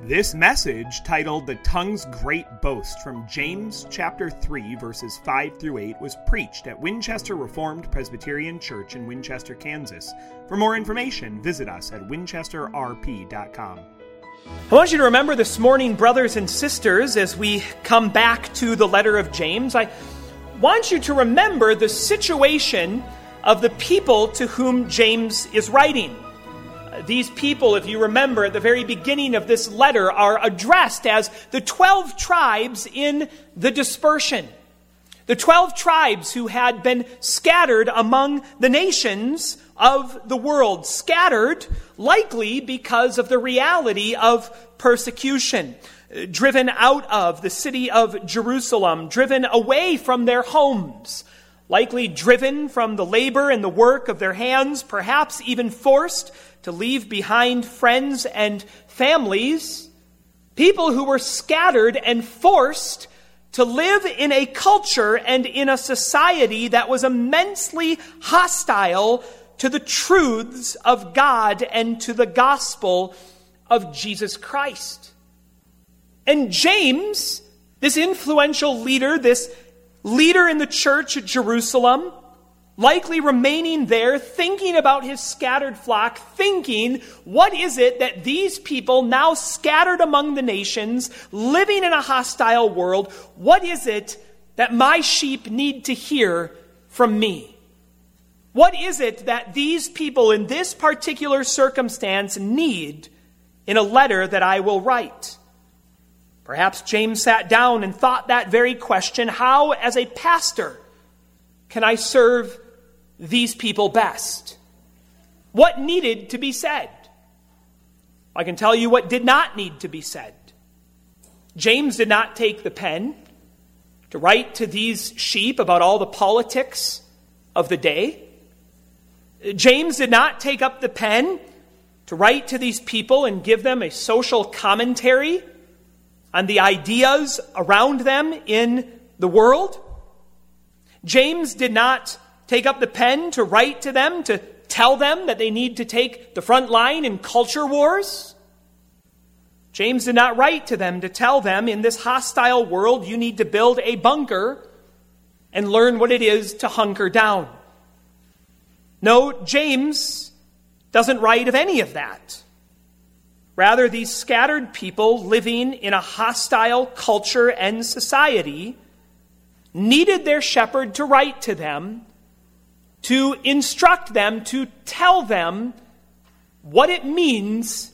This message, titled The Tongue's Great Boast from James chapter 3, verses 5 through 8, was preached at Winchester Reformed Presbyterian Church in Winchester, Kansas. For more information, visit us at winchesterrp.com. I want you to remember this morning, brothers and sisters, as we come back to the letter of James, I want you to remember the situation of the people to whom James is writing. These people, if you remember, at the very beginning of this letter are addressed as the 12 tribes in the dispersion. The 12 tribes who had been scattered among the nations of the world. Scattered, likely because of the reality of persecution. Driven out of the city of Jerusalem. Driven away from their homes. Likely driven from the labor and the work of their hands. Perhaps even forced to leave behind friends and families, people who were scattered and forced to live in a culture and in a society that was immensely hostile to the truths of God and to the gospel of Jesus Christ. And James, this influential leader, this leader in the church at Jerusalem, likely remaining there, thinking about his scattered flock, thinking, what is it that these people now scattered among the nations, living in a hostile world, what is it that my sheep need to hear from me? What is it that these people in this particular circumstance need in a letter that I will write? Perhaps James sat down and thought that very question: how, as a pastor, can I serve these people best? What needed to be said? I can tell you what did not need to be said. James did not take the pen to write to these sheep about all the politics of the day. James did not take up the pen to write to these people and give them a social commentary on the ideas around them in the world. James did not take up the pen to write to them, to tell them that they need to take the front line in culture wars. James did not write to them to tell them, in this hostile world, you need to build a bunker and learn what it is to hunker down. No, James doesn't write of any of that. Rather, these scattered people living in a hostile culture and society needed their shepherd to write to them, to instruct them, to tell them what it means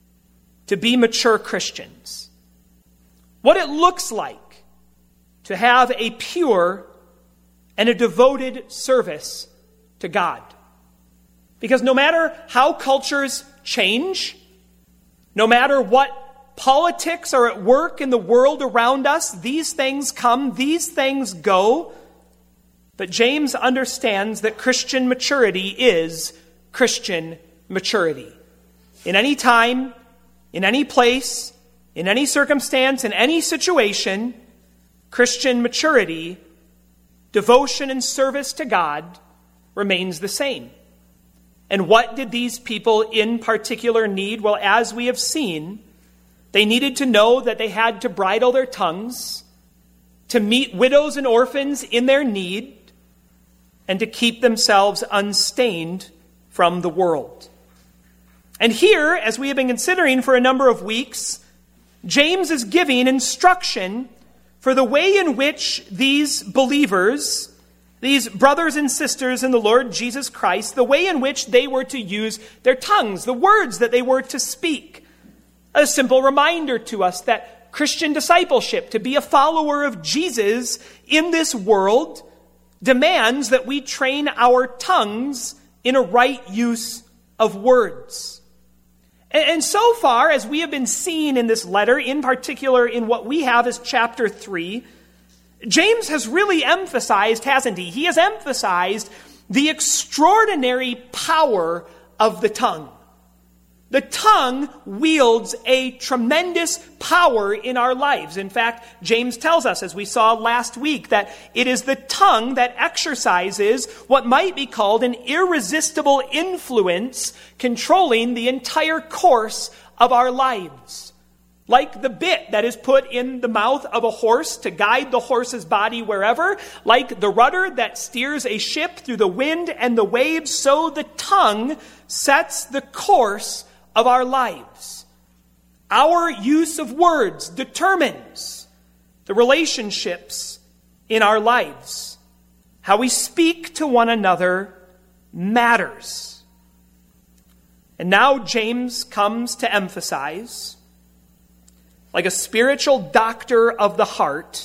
to be mature Christians. What it looks like to have a pure and a devoted service to God. Because no matter how cultures change, no matter what politics are at work in the world around us, these things come, these things go. But James understands that Christian maturity is Christian maturity. In any time, in any place, in any circumstance, in any situation, Christian maturity, devotion and service to God remains the same. And what did these people in particular need? Well, as we have seen, they needed to know that they had to bridle their tongues, to meet widows and orphans in their need, and to keep themselves unstained from the world. And here, as we have been considering for a number of weeks, James is giving instruction for the way in which these believers, these brothers and sisters in the Lord Jesus Christ, the way in which they were to use their tongues, the words that they were to speak. A simple reminder to us that Christian discipleship, to be a follower of Jesus in this world, demands that we train our tongues in a right use of words. And so far, as we have been seeing in this letter, in particular in what we have as chapter 3, James has really emphasized, hasn't he? He has emphasized the extraordinary power of the tongue. The tongue wields a tremendous power in our lives. In fact, James tells us, as we saw last week, that it is the tongue that exercises what might be called an irresistible influence controlling the entire course of our lives. like the bit that is put in the mouth of a horse to guide the horse's body wherever, like the rudder that steers a ship through the wind and the waves, so the tongue sets the course of our lives. Our use of words determines the relationships in our lives. How we speak to one another matters. And now James comes to emphasize, like a spiritual doctor of the heart,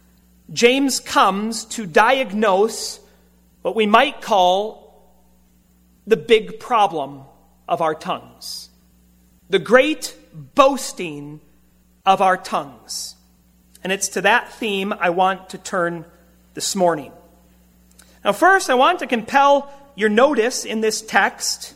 James comes to diagnose what we might call the big problem of our tongues, the great boasting of our tongues. And it's to that theme I want to turn this morning. Now, first, I want to compel your notice in this text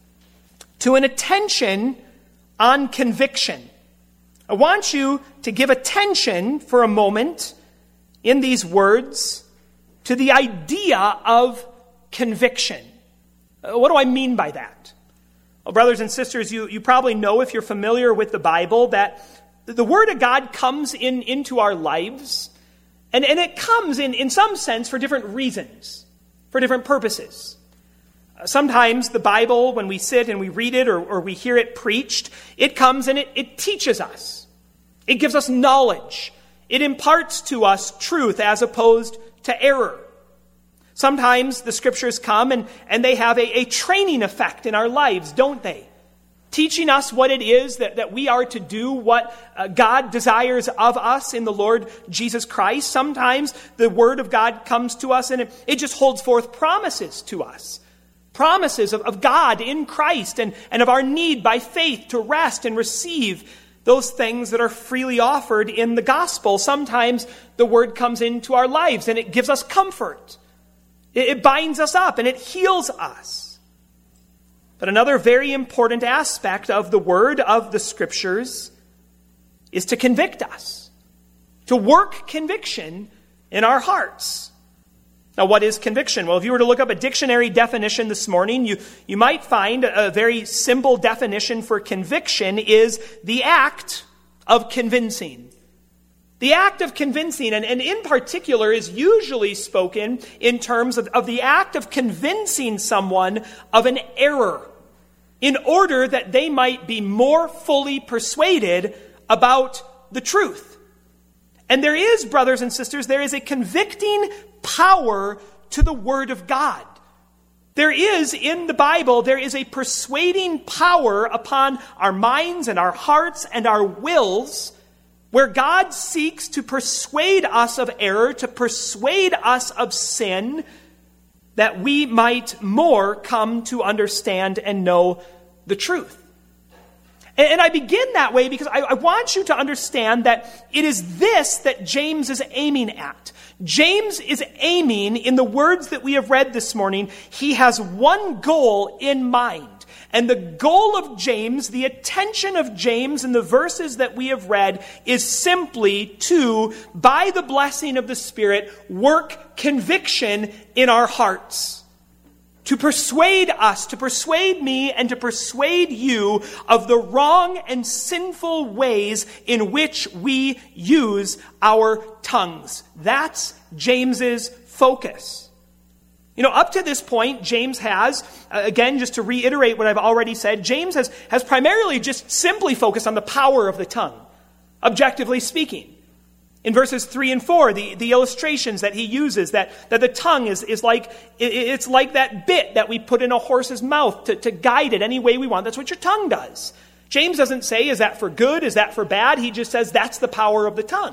to an attention on conviction. I want you to give attention for a moment in these words to the idea of conviction. What do I mean by that? Well, brothers and sisters, you probably know, if you're familiar with the Bible, that the Word of God comes into our lives, and it comes in some sense for different reasons, for different purposes. Sometimes the Bible, when we sit and we read it or we hear it preached, it comes and it teaches us. It gives us knowledge. It imparts to us truth as opposed to error. Sometimes the Scriptures come and they have a training effect in our lives, don't they? Teaching us what it is that we are to do, what God desires of us in the Lord Jesus Christ. Sometimes the Word of God comes to us and it just holds forth promises to us. Promises of God in Christ and of our need by faith to rest and receive those things that are freely offered in the gospel. Sometimes the Word comes into our lives and it gives us comfort. It binds us up and it heals us. But another very important aspect of the Word, of the Scriptures, is to convict us, to work conviction in our hearts. Now, what is conviction? Well, if you were to look up a dictionary definition this morning, you might find a very simple definition for conviction is the act of convincing. The act of convincing, and in particular, is usually spoken in terms of the act of convincing someone of an error in order that they might be more fully persuaded about the truth. And there is, brothers and sisters, there is a convicting power to the Word of God. There is, in the Bible, there is a persuading power upon our minds and our hearts and our wills, where God seeks to persuade us of error, to persuade us of sin, that we might more come to understand and know the truth. And I begin that way because I want you to understand that it is this that James is aiming at. James is aiming, in the words that we have read this morning, he has one goal in mind. And the goal of James, the attention of James in the verses that we have read, is simply to, by the blessing of the Spirit, work conviction in our hearts. To persuade us, to persuade me, and to persuade you of the wrong and sinful ways in which we use our tongues. That's James's focus. You know, up to this point, James has, again, just to reiterate what I've already said, James has primarily just simply focused on the power of the tongue, objectively speaking. In verses 3 and 4, the illustrations that he uses, that the tongue is like, it's like that bit that we put in a horse's mouth to guide it any way we want. That's what your tongue does. James doesn't say, is that for good? Is that for bad? He just says, that's the power of the tongue.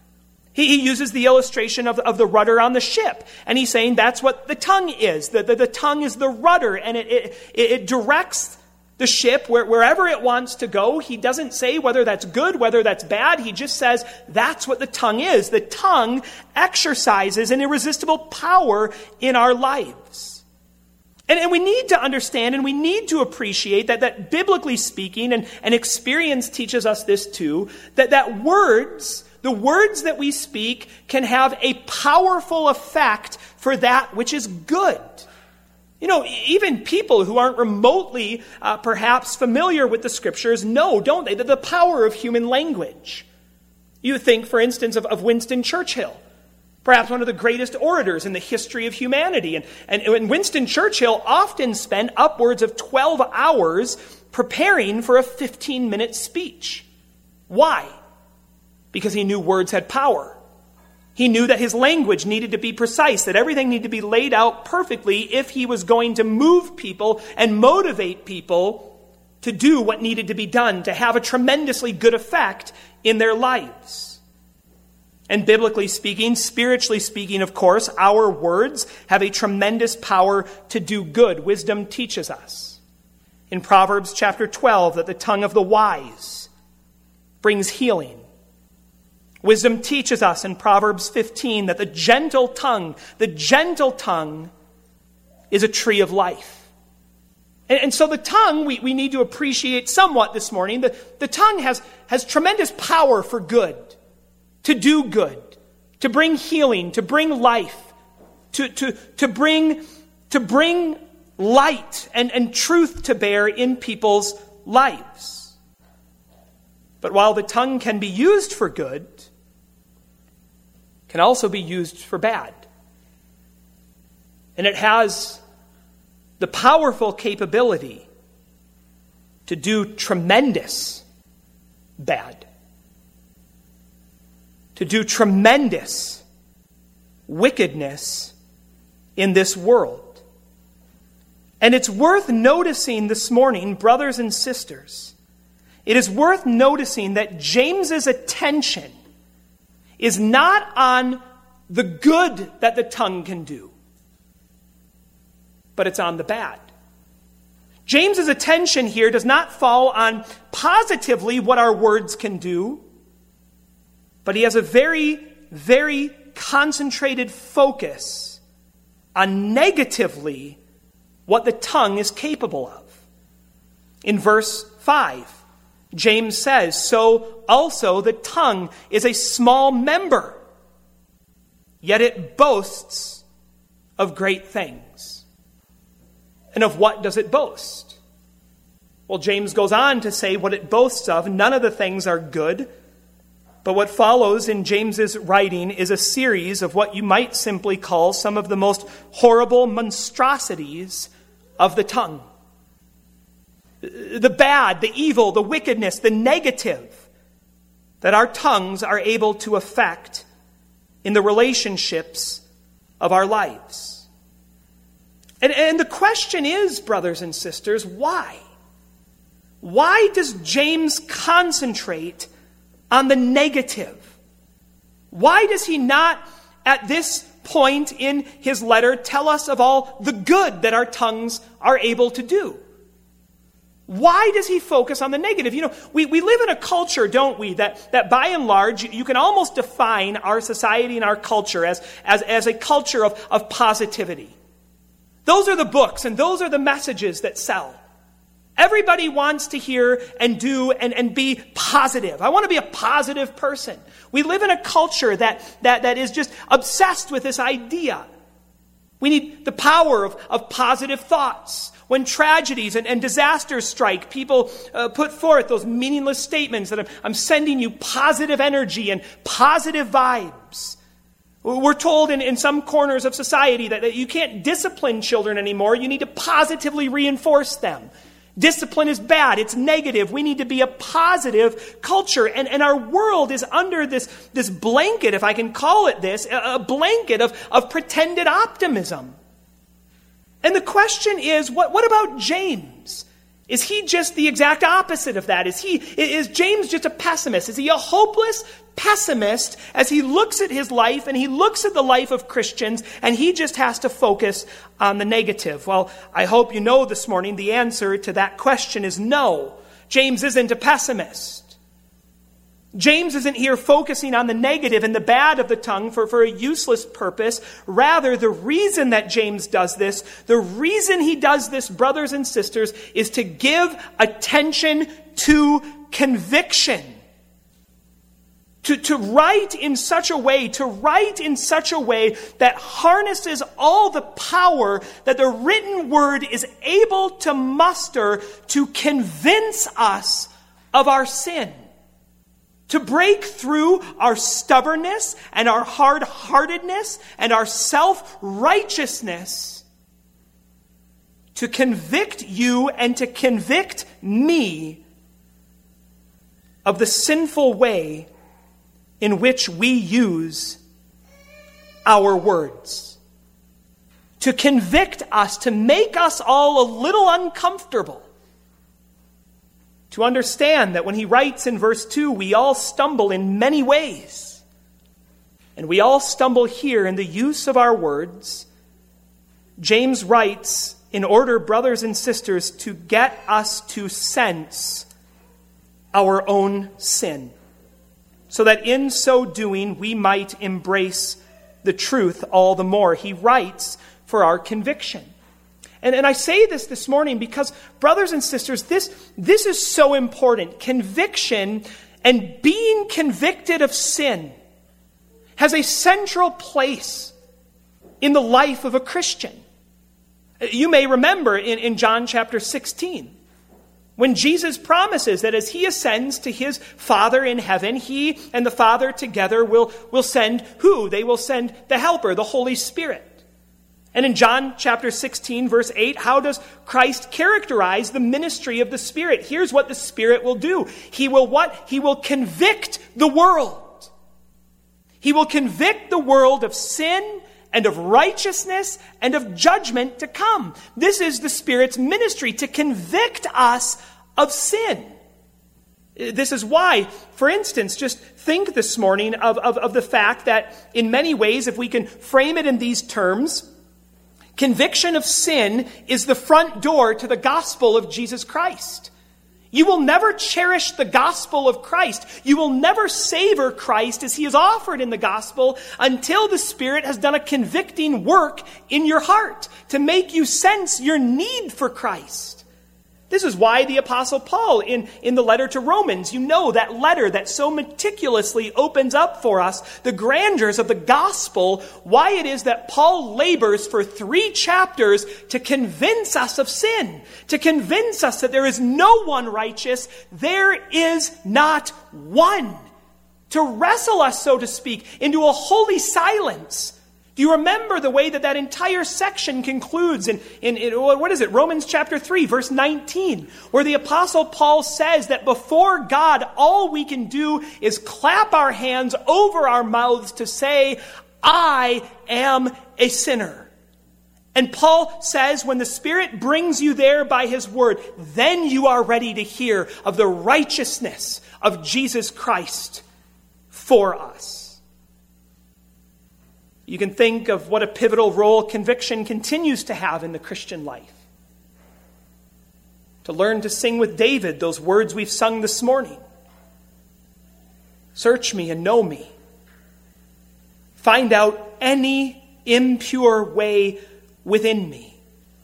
He uses the illustration of the rudder on the ship. And he's saying that's what the tongue is. The tongue is the rudder, and it directs the ship wherever it wants to go. He doesn't say whether that's good, whether that's bad. He just says that's what the tongue is. The tongue exercises an irresistible power in our lives. And we need to understand and we need to appreciate that biblically speaking, and experience teaches us this too, that words, the words that we speak, can have a powerful effect for that which is good. Even people who aren't remotely perhaps familiar with the Scriptures know, don't they, the power of human language. You think, for instance, of Winston Churchill, perhaps one of the greatest orators in the history of humanity. And Winston Churchill often spent upwards of 12 hours preparing for a 15-minute speech. Why? Because he knew words had power. He knew that his language needed to be precise, that everything needed to be laid out perfectly if he was going to move people and motivate people to do what needed to be done, to have a tremendously good effect in their lives. And biblically speaking, spiritually speaking, of course, our words have a tremendous power to do good. Wisdom teaches us in Proverbs chapter 12 that the tongue of the wise brings healing. Wisdom teaches us in Proverbs 15 that the gentle tongue is a tree of life. And so the tongue, we need to appreciate somewhat this morning. The tongue has tremendous power for good, to do good, to bring healing, to bring life, to bring light and truth to bear in people's lives. But while the tongue can be used for good, it can also be used for bad. And it has the powerful capability to do tremendous bad, to do tremendous wickedness in this world. And it's worth noticing this morning, brothers and sisters, it is worth noticing that James's attention is not on the good that the tongue can do, but it's on the bad. James's attention here does not fall on positively what our words can do, but he has a very, very concentrated focus on negatively what the tongue is capable of. In verse 5, James says, "So also the tongue is a small member, yet it boasts of great things." And of what does it boast? Well, James goes on to say what it boasts of. None of the things are good, but what follows in James's writing is a series of what you might simply call some of the most horrible monstrosities of the tongue. The bad, the evil, the wickedness, the negative that our tongues are able to affect in the relationships of our lives. And the question is, brothers and sisters, why? Why does James concentrate on the negative? Why does he not, at this point in his letter, tell us of all the good that our tongues are able to do? Why does he focus on the negative? We live in a culture, don't we, that by and large, you can almost define our society and our culture as a culture of positivity. Those are the books and those are the messages that sell. Everybody wants to hear and do and be positive. I want to be a positive person. We live in a culture that is just obsessed with this idea. We need the power of positive thoughts. When tragedies and disasters strike, people put forth those meaningless statements that I'm sending you positive energy and positive vibes. We're told in some corners of society that you can't discipline children anymore. You need to positively reinforce them. Discipline is bad. It's negative. We need to be a positive culture. And our world is under this blanket, if I can call it this, a blanket of pretended optimism. And the question is, what about James? Is he just the exact opposite of that? Is James just a pessimist? Is he a hopeless pessimist as he looks at his life and he looks at the life of Christians and he just has to focus on the negative? Well, I hope you know this morning the answer to that question is no. James isn't a pessimist. James isn't here focusing on the negative and the bad of the tongue for a useless purpose. Rather, the reason that James does this, the reason he does this, brothers and sisters, is to give attention to conviction. To write in such a way that harnesses all the power that the written word is able to muster to convince us of our sin. To break through our stubbornness and our hard-heartedness and our self-righteousness. To convict you and to convict me of the sinful way in which we use our words. To convict us, to make us all a little uncomfortable. To understand that when he writes in verse 2, we all stumble in many ways. And we all stumble here in the use of our words. James writes, in order, brothers and sisters, to get us to sense our own sin, so that in so doing we might embrace the truth all the more. He writes for our conviction. And I say this morning because, brothers and sisters, this is so important. Conviction and being convicted of sin has a central place in the life of a Christian. You may remember in John chapter 16, when Jesus promises that as he ascends to his Father in heaven, he and the Father together will send who? They will send the Helper, the Holy Spirit. And in John chapter 16, verse 8, how does Christ characterize the ministry of the Spirit? Here's what the Spirit will do. He will what? He will convict the world. He will convict the world of sin and of righteousness and of judgment to come. This is the Spirit's ministry, to convict us of sin. This is why, for instance, just think this morning of the fact that in many ways, if we can frame it in these terms, conviction of sin is the front door to the gospel of Jesus Christ. You will never cherish the gospel of Christ. You will never savor Christ as he is offered in the gospel until the Spirit has done a convicting work in your heart to make you sense your need for Christ. This is why the Apostle Paul in the letter to Romans, you know that letter that so meticulously opens up for us the grandeurs of the gospel, why it is that Paul labors for 3 chapters to convince us of sin, to convince us that there is no one righteous, there is not one, to wrestle us, so to speak, into a holy silence. Do you remember the way that entire section concludes in what is it? Romans chapter 3, verse 19, where the Apostle Paul says that before God, all we can do is clap our hands over our mouths to say, I am a sinner. And Paul says when the Spirit brings you there by his word, then you are ready to hear of the righteousness of Jesus Christ for us. You can think of what a pivotal role conviction continues to have in the Christian life. To learn to sing with David those words we've sung this morning. Search me and know me. Find out any impure way within me.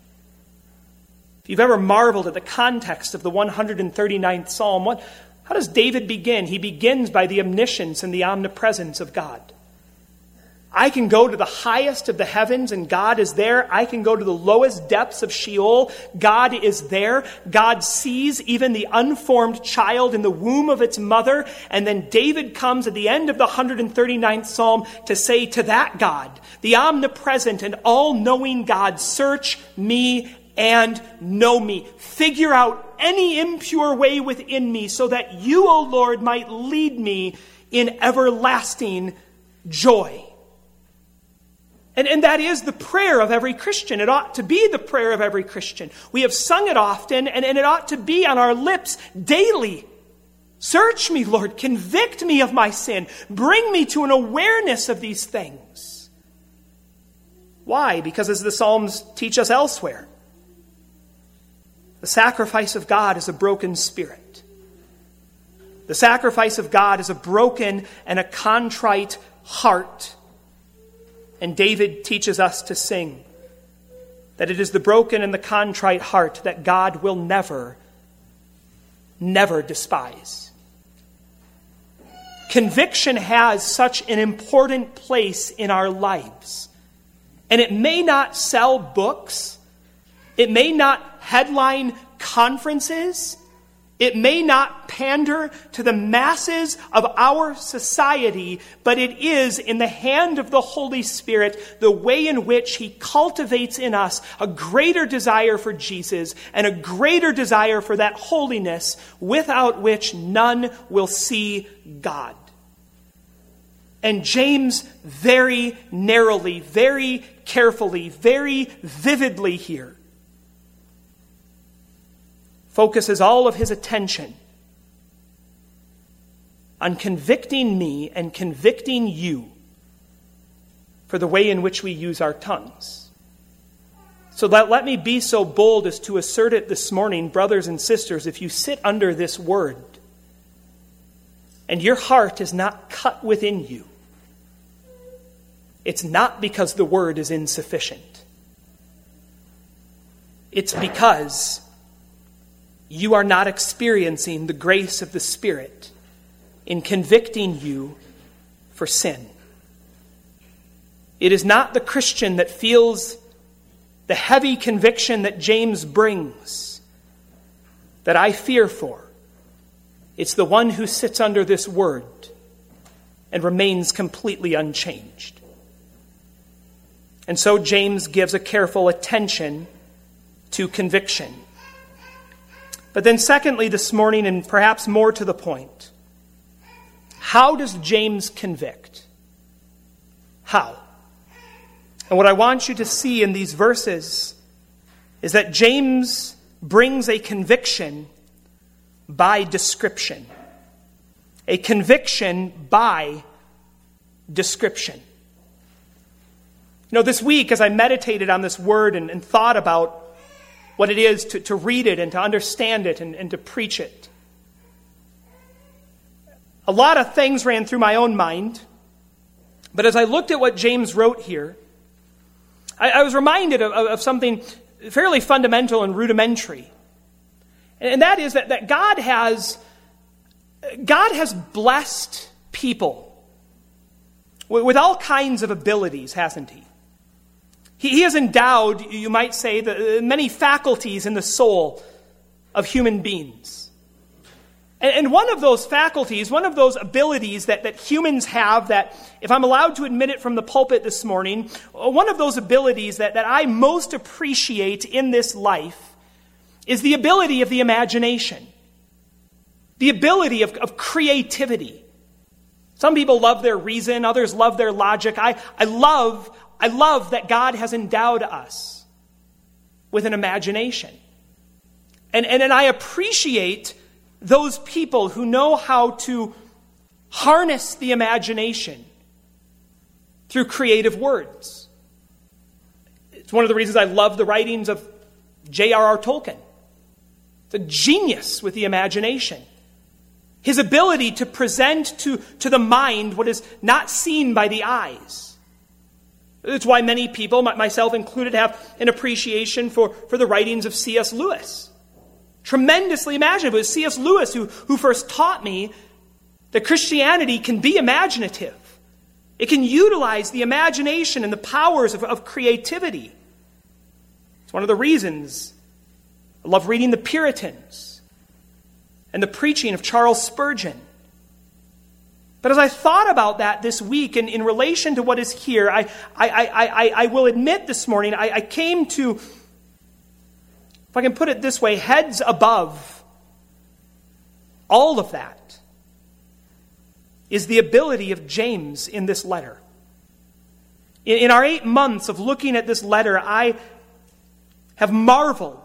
If you've ever marveled at the context of the 139th Psalm, how does David begin? He begins by the omniscience and the omnipresence of God. I can go to the highest of the heavens and God is there. I can go to the lowest depths of Sheol. God is there. God sees even the unformed child in the womb of its mother. And then David comes at the end of the 139th Psalm to say to that God, the omnipresent and all-knowing God, search me and know me. Figure out any impure way within me so that you, O Lord, might lead me in everlasting joy. And that is the prayer of every Christian. It ought to be the prayer of every Christian. We have sung it often, and it ought to be on our lips daily. Search me, Lord. Convict me of my sin. Bring me to an awareness of these things. Why? Because as the Psalms teach us elsewhere, the sacrifice of God is a broken spirit. The sacrifice of God is a broken and a contrite heart. And David teaches us to sing that it is the broken and the contrite heart that God will never, never despise. conviction has such an important place in our lives. And it may not sell books. It may not headline conferences. It may not pander to the masses of our society, but it is in the hand of the Holy Spirit the way in which he cultivates in us a greater desire for Jesus and a greater desire for that holiness without which none will see God. And James very narrowly, very carefully, very vividly here focuses all of his attention on convicting me and convicting you for the way in which we use our tongues. So let me be so bold as to assert it this morning, brothers and sisters, if you sit under this word and your heart is not cut within you, it's not because the word is insufficient. It's because you are not experiencing the grace of the Spirit in convicting you for sin. It is not the Christian that feels the heavy conviction that James brings that I fear for. It's the one who sits under this word and remains completely unchanged. And so James gives a careful attention to conviction. But then secondly this morning, and perhaps more to the point, how does James convict? How? And what I want you to see in these verses is that James brings a conviction by description. A conviction by description. You know, this week as I meditated on this word and thought about what it is to read it and to understand it and to preach it, a lot of things ran through my own mind. But as I looked at what James wrote here, I was reminded of something fairly fundamental and rudimentary. And that is that God has blessed people with all kinds of abilities, hasn't he? He has endowed, you might say, the many faculties in the soul of human beings. And one of those faculties, one of those abilities that humans have, that if I'm allowed to admit it from the pulpit this morning, one of those abilities that I most appreciate in this life is the ability of the imagination. The ability of creativity. Some people love their reason, others love their logic. I love that God has endowed us with an imagination. And I appreciate those people who know how to harness the imagination through creative words. It's one of the reasons I love the writings of J.R.R. Tolkien. It's a genius with the imagination. His ability to present to the mind what is not seen by the eyes. It's why many people, myself included, have an appreciation for the writings of C.S. Lewis. Tremendously imaginative. It was C.S. Lewis who first taught me that Christianity can be imaginative. It can utilize the imagination and the powers of creativity. It's one of the reasons I love reading the Puritans and the preaching of Charles Spurgeon. But as I thought about that this week and in relation to what is here, I will admit this morning, I came to, if I can put it this way, heads above all of that is the ability of James in this letter. In our 8 months of looking at this letter, I have marveled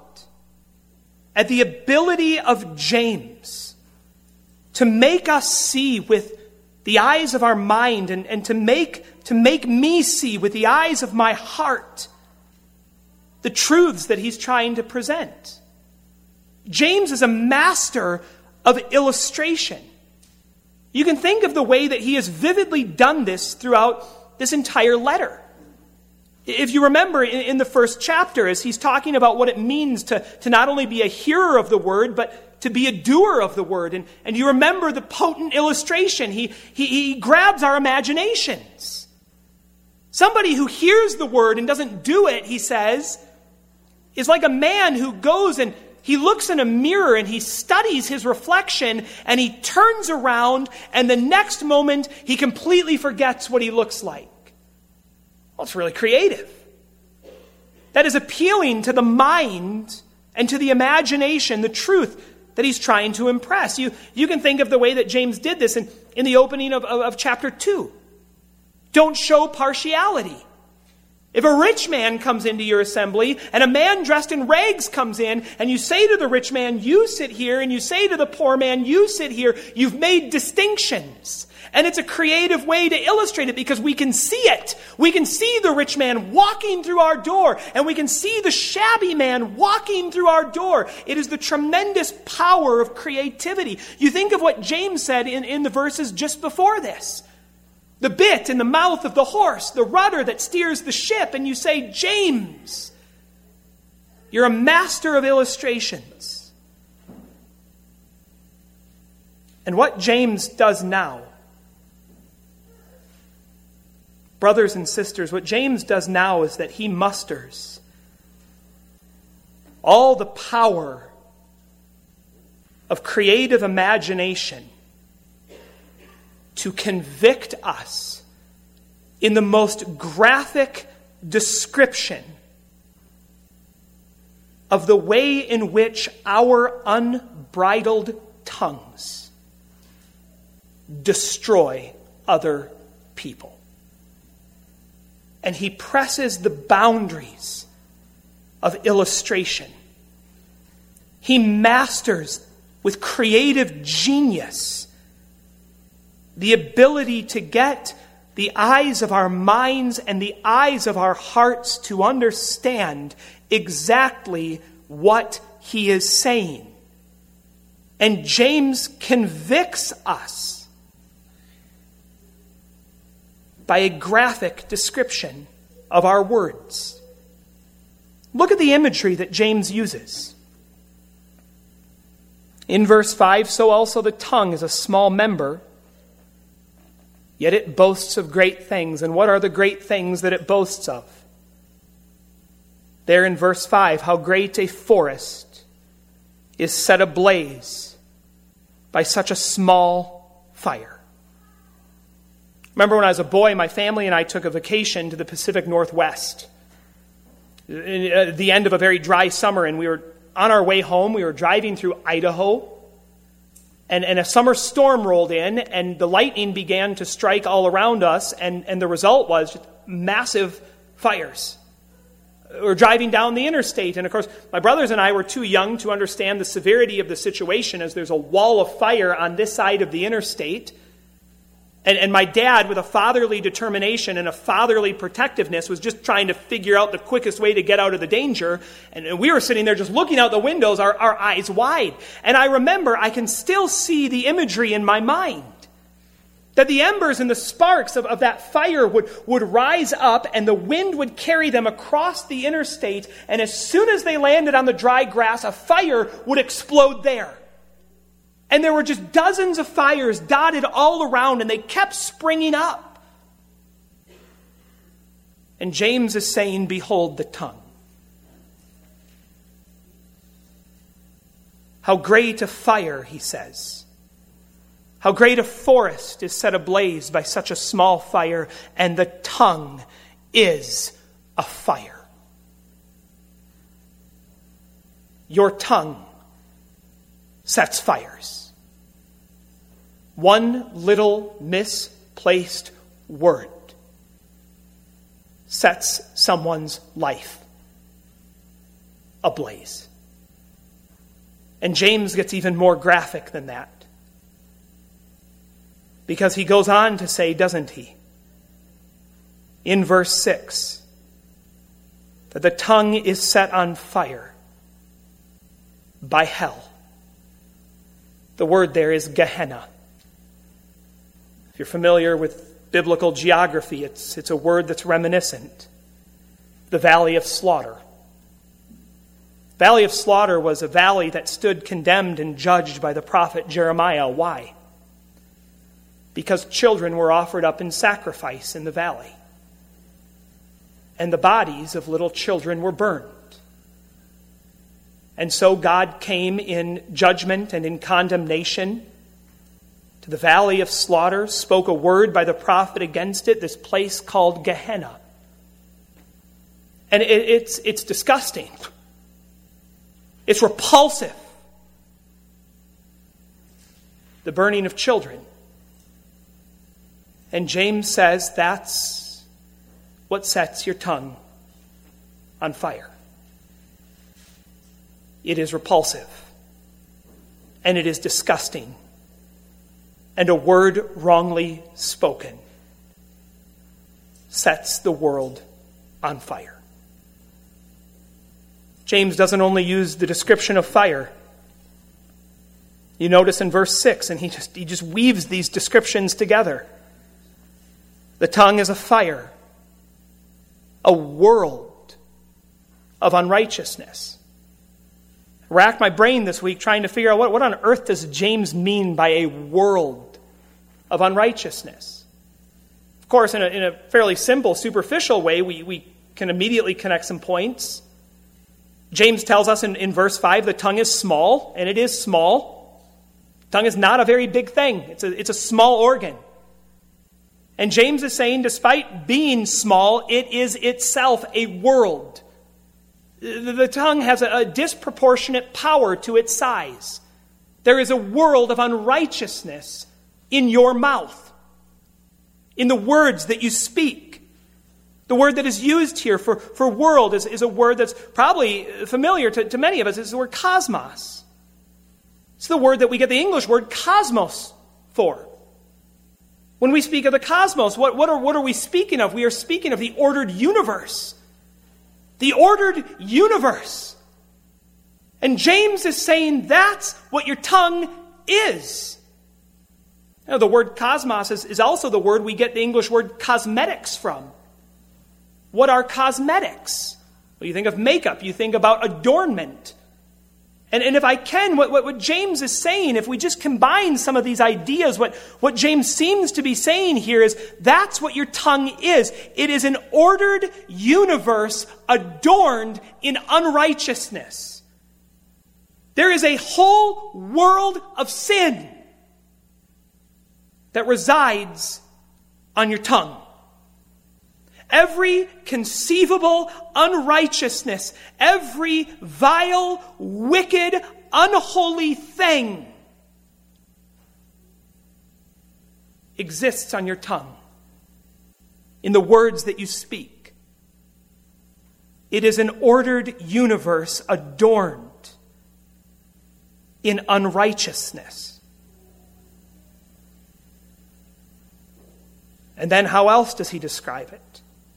at the ability of James to make us see with the eyes of our mind and to make me see with the eyes of my heart the truths that he's trying to present. James is a master of illustration. You can think of the way that he has vividly done this throughout this entire letter. If you remember in the first chapter, as he's talking about what it means to not only be a hearer of the word, but to be a doer of the word. And you remember the potent illustration. He grabs our imaginations. Somebody who hears the word and doesn't do it, he says, is like a man who goes and he looks in a mirror and he studies his reflection and he turns around and the next moment he completely forgets what he looks like. Well, it's really creative. That is appealing to the mind and to the imagination, the truth that he's trying to impress. You can think of the way that James did this in the opening of chapter 2. Don't show partiality. If a rich man comes into your assembly and a man dressed in rags comes in and you say to the rich man, you sit here, and you say to the poor man, you sit here, you've made distinctions. And it's a creative way to illustrate it because we can see it. We can see the rich man walking through our door and we can see the shabby man walking through our door. It is the tremendous power of creativity. You think of what James said in the verses just before this. The bit in the mouth of the horse, the rudder that steers the ship, and you say, James, you're a master of illustrations. And what James does now, brothers and sisters, what James does now is that he musters all the power of creative imagination to convict us in the most graphic description of the way in which our unbridled tongues destroy other people. And he presses the boundaries of illustration. He masters with creative genius the ability to get the eyes of our minds and the eyes of our hearts to understand exactly what he is saying. And James convicts us by a graphic description of our words. Look at the imagery that James uses. In verse 5, so also the tongue is a small member, yet it boasts of great things. And what are the great things that it boasts of? There in verse 5, how great a forest is set ablaze by such a small fire. Remember when I was a boy, my family and I took a vacation to the Pacific Northwest. At the end of a very dry summer, and we were on our way home. We were driving through Idaho. And a summer storm rolled in, and the lightning began to strike all around us, and the result was just massive fires. We were driving down the interstate, and of course, my brothers and I were too young to understand the severity of the situation, as there's a wall of fire on this side of the interstate. And my dad, with a fatherly determination and a fatherly protectiveness, was just trying to figure out the quickest way to get out of the danger. And we were sitting there just looking out the windows, our eyes wide. And I remember, I can still see the imagery in my mind. That the embers and the sparks of that fire would rise up, and the wind would carry them across the interstate. And as soon as they landed on the dry grass, a fire would explode there. And there were just dozens of fires dotted all around, and they kept springing up. And James is saying, behold the tongue. How great a fire, he says. How great a forest is set ablaze by such a small fire, and the tongue is a fire. Your tongue sets fires. One little misplaced word sets someone's life ablaze. And James gets even more graphic than that. Because he goes on to say, doesn't he, in verse 6, that the tongue is set on fire by hell. The word there is Gehenna. If you're familiar with biblical geography, it's a word that's reminiscent. The valley of slaughter. Valley of Slaughter was a valley that stood condemned and judged by the prophet Jeremiah. Why? Because children were offered up in sacrifice in the valley. And the bodies of little children were burned. And so God came in judgment and in condemnation to the Valley of Slaughter, spoke a word by the prophet against it, this place called Gehenna. And it's disgusting. It's repulsive. The burning of children. And James says that's what sets your tongue on fire. It is repulsive. And it is disgusting. And a word wrongly spoken sets the world on fire. James doesn't only use the description of fire. You notice in verse 6, and he just weaves these descriptions together. The tongue is a fire, a world of unrighteousness. I racked my brain this week trying to figure out what on earth does James mean by a world of unrighteousness. Of course, in a fairly simple, superficial way, we can immediately connect some points. James tells us in verse 5, the tongue is small, and it is small. The tongue is not a very big thing. It's a small organ. And James is saying, despite being small, it is itself a world. The tongue has a disproportionate power to its size. There is a world of unrighteousness in your mouth, in the words that you speak. The word that is used here for world is a word that's probably familiar to many of us. It's the word cosmos. It's the word that we get the English word cosmos for. When we speak of the cosmos, what are we speaking of? We are speaking of the ordered universe. The ordered universe. And James is saying that's what your tongue is. Now, the word cosmos is also the word we get the English word cosmetics from. What are cosmetics? Well, you think of makeup, you think about adornment. And if I can, what James is saying, if we just combine some of these ideas, what James seems to be saying here is that's what your tongue is. It is an ordered universe adorned in unrighteousness. There is a whole world of sin that resides on your tongue. Every conceivable unrighteousness, every vile, wicked, unholy thing exists on your tongue, in the words that you speak. It is an ordered universe adorned in unrighteousness. And then how else does he describe it?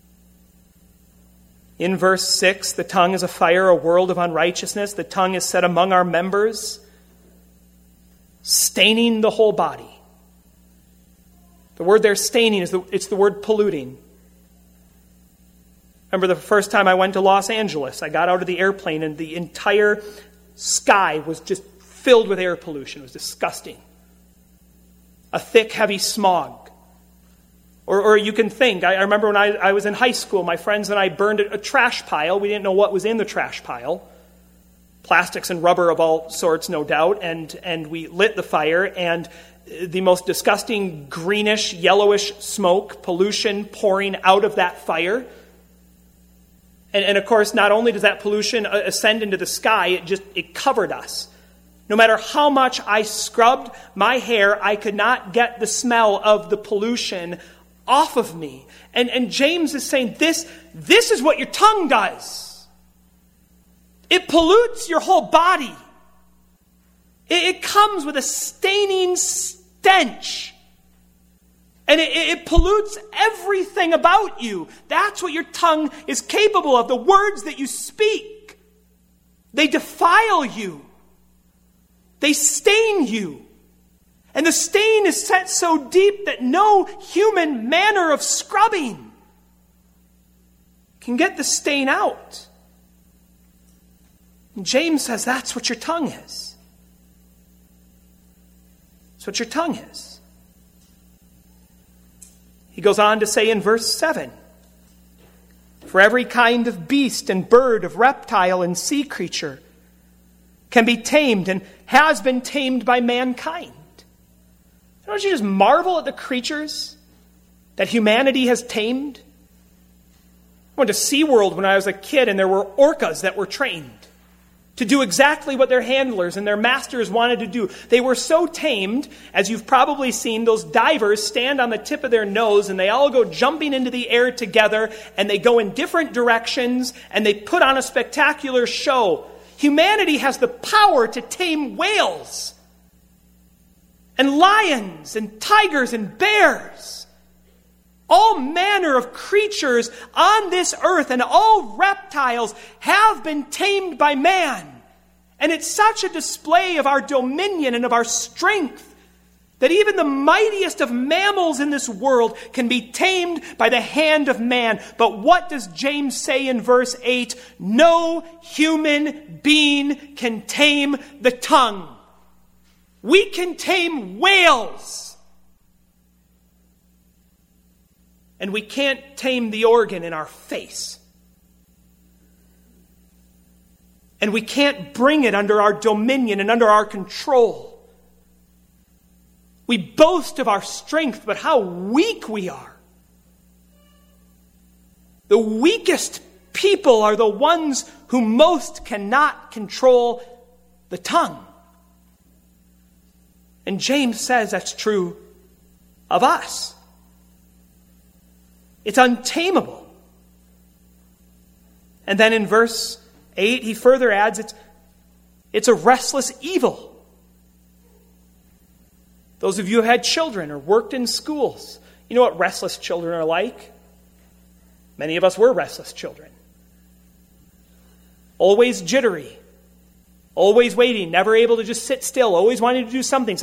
In verse 6, the tongue is a fire, a world of unrighteousness. The tongue is set among our members, staining the whole body. The word there, staining, it's the word polluting. Remember the first time I went to Los Angeles, I got out of the airplane and the entire sky was just filled with air pollution. It was disgusting. A thick, heavy smog. Or you can think, I remember when I was in high school, my friends and I burned a trash pile. We didn't know what was in the trash pile. Plastics and rubber of all sorts, no doubt. And we lit the fire, and the most disgusting greenish, yellowish smoke, pollution pouring out of that fire. And of course, not only does that pollution ascend into the sky, it covered us. No matter how much I scrubbed my hair, I could not get the smell of the pollution off of me. And James is saying this is what your tongue does. It pollutes your whole body. It comes with a staining stench. And it pollutes everything about you. That's what your tongue is capable of. The words that you speak, they defile you. They stain you. And the stain is set so deep that no human manner of scrubbing can get the stain out. And James says that's what your tongue is. That's what your tongue is. He goes on to say in verse 7, for every kind of beast and bird, of reptile and sea creature can be tamed and has been tamed by mankind. Don't you just marvel at the creatures that humanity has tamed? I went to SeaWorld when I was a kid, and there were orcas that were trained to do exactly what their handlers and their masters wanted to do. They were so tamed, as you've probably seen, those divers stand on the tip of their nose and they all go jumping into the air together, and they go in different directions and they put on a spectacular show. Humanity has the power to tame whales and lions and tigers and bears. All manner of creatures on this earth and all reptiles have been tamed by man. And it's such a display of our dominion and of our strength that even the mightiest of mammals in this world can be tamed by the hand of man. But what does James say in verse 8? No human being can tame the tongue. We can tame whales. And we can't tame the organ in our face. And we can't bring it under our dominion and under our control. We boast of our strength, but how weak we are. The weakest people are the ones who most cannot control the tongue. And James says that's true of us. It's untamable. And then in verse 8, he further adds, it's a restless evil. Those of you who had children or worked in schools, you know what restless children are like? Many of us were restless children. Always jittery. Always waiting, never able to just sit still, always wanting to do something.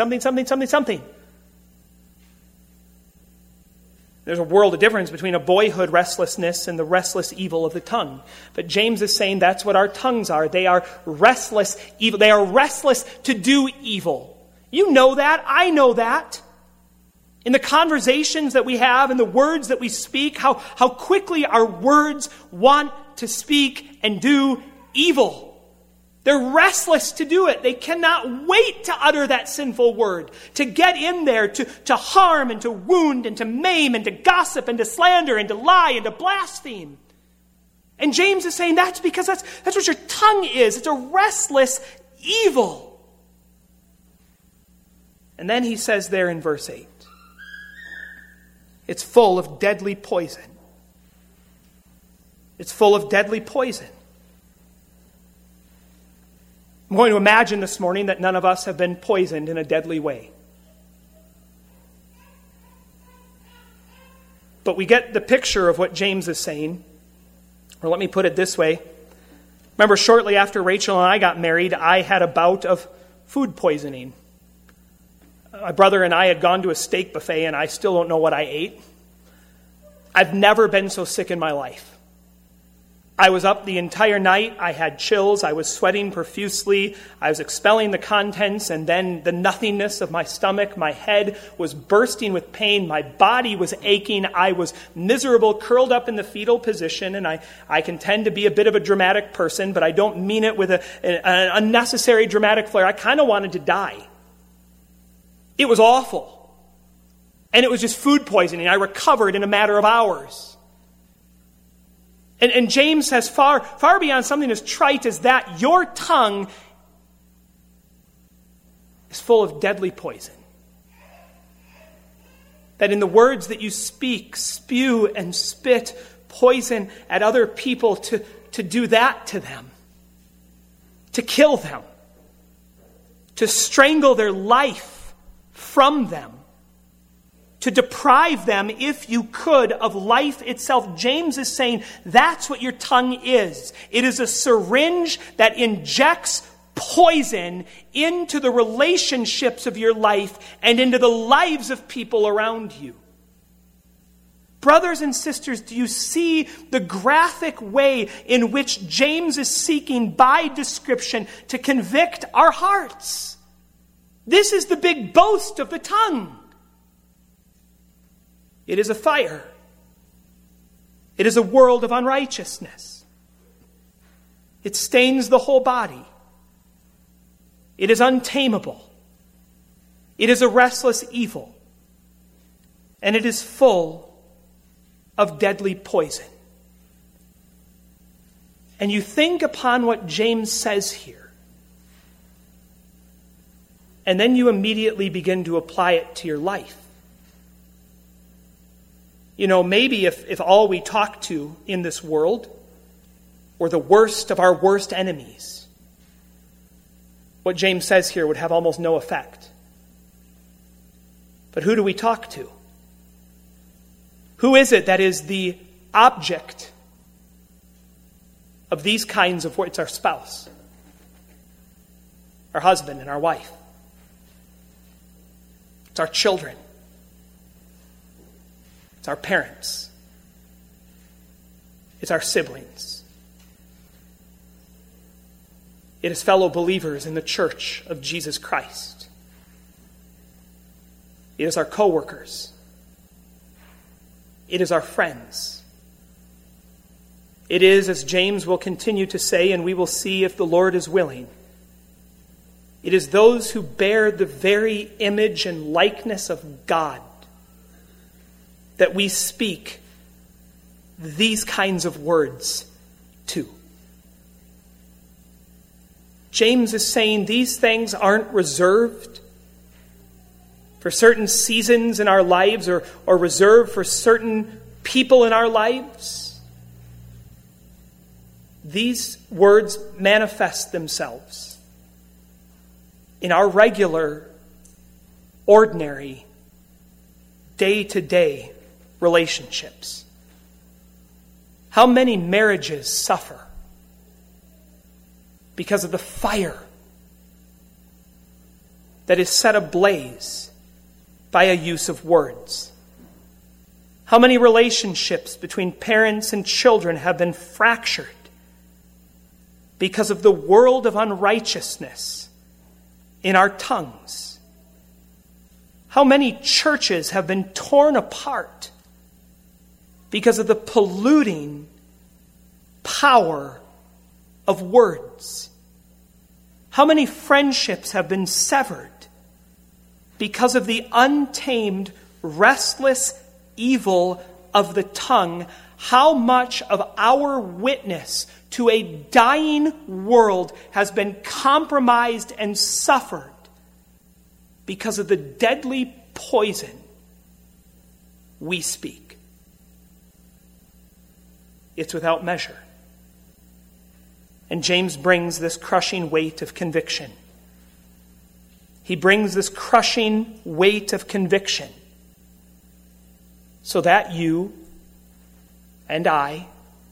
There's a world of difference between a boyhood restlessness and the restless evil of the tongue. But James is saying that's what our tongues are. They are restless evil. They are restless to do evil. You know that. I know that. In the conversations that we have, in the words that we speak, how quickly our words want to speak and do evil. They're restless to do it. They cannot wait to utter that sinful word, to get in there, to harm and to wound and to maim and to gossip and to slander and to lie and to blaspheme. And James is saying that's because that's what your tongue is. It's a restless evil. And then he says there in verse 8, it's full of deadly poison. It's full of deadly poison. I'm going to imagine this morning that none of us have been poisoned in a deadly way. But we get the picture of what James is saying. Or let me put it this way. Remember, shortly after Rachel and I got married, I had a bout of food poisoning. My brother and I had gone to a steak buffet, and I still don't know what I ate. I've never been so sick in my life. I was up the entire night. I had chills. I was sweating profusely. I was expelling the contents, and then the nothingness of my stomach. My head was bursting with pain. My body was aching. I was miserable, curled up in the fetal position, and I can tend to be a bit of a dramatic person, but I don't mean it with an unnecessary dramatic flair. I kind of wanted to die. It was awful. And it was just food poisoning. I recovered in a matter of hours. And James says far beyond something as trite as that, your tongue is full of deadly poison. That in the words that you speak, spew and spit poison at other people to do that to them, to kill them, to strangle their life from them, to deprive them, if you could, of life itself. James is saying that's what your tongue is. It is a syringe that injects poison into the relationships of your life and into the lives of people around you. Brothers and sisters, do you see the graphic way in which James is seeking by description to convict our hearts? This is the big boast of the tongue. It is a fire. It is a world of unrighteousness. It stains the whole body. It is untamable. It is a restless evil. And it is full of deadly poison. And you think upon what James says here, and then you immediately begin to apply it to your life. You know, maybe if all we talk to in this world were the worst of our worst enemies, what James says here would have almost no effect. But who do we talk to? Who is it that is the object of these kinds of words? It's our spouse, our husband and our wife. It's our children. It's our parents. It's our siblings. It is fellow believers in the church of Jesus Christ. It is our co-workers. It is our friends. It is, as James will continue to say, and we will see if the Lord is willing, it is those who bear the very image and likeness of God that we speak these kinds of words to. James is saying these things aren't reserved for certain seasons in our lives or reserved for certain people in our lives. These words manifest themselves in our regular, ordinary, day-to-day relationships. How many marriages suffer because of the fire that is set ablaze by a use of words? How many relationships between parents and children have been fractured because of the world of unrighteousness in our tongues? How many churches have been torn apart because of the polluting power of words? How many friendships have been severed because of the untamed, restless evil of the tongue? How much of our witness to a dying world has been compromised and suffered because of the deadly poison we speak? It's without measure. And James brings this crushing weight of conviction. He brings this crushing weight of conviction so that you and I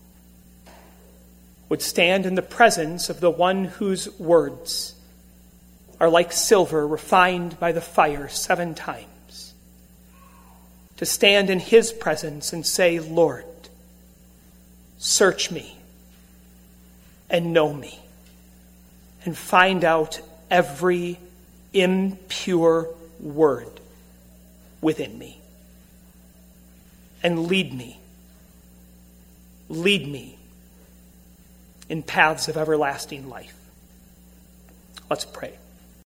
would stand in the presence of the one whose words are like silver refined by the fire 7 times. To stand in his presence and say, Lord, search me and know me and find out every impure word within me. And lead me in paths of everlasting life. Let's pray.